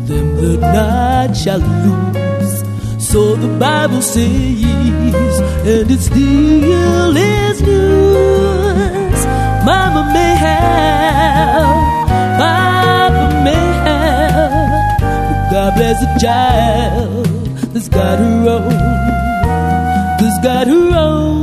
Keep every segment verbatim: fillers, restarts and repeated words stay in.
them the night shall lose. So the Bible says, and it still is news. Mama may have, Papa may have, but God bless a child that's got her own, that's got her own.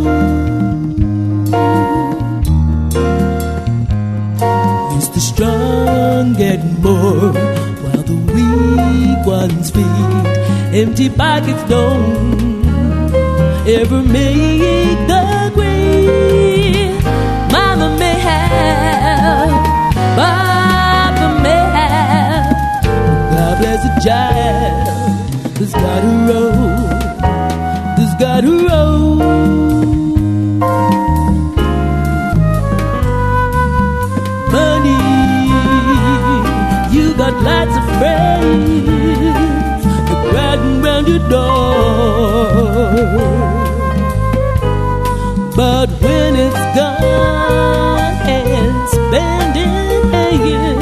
It's the strong getting more, while the weak ones feed. Empty pockets don't ever make the grade. Mama may have, Papa may have, God bless a child that's got her own, that's got her own. Money, you got lots of friends riding round your door, but when it's gone and spending hands,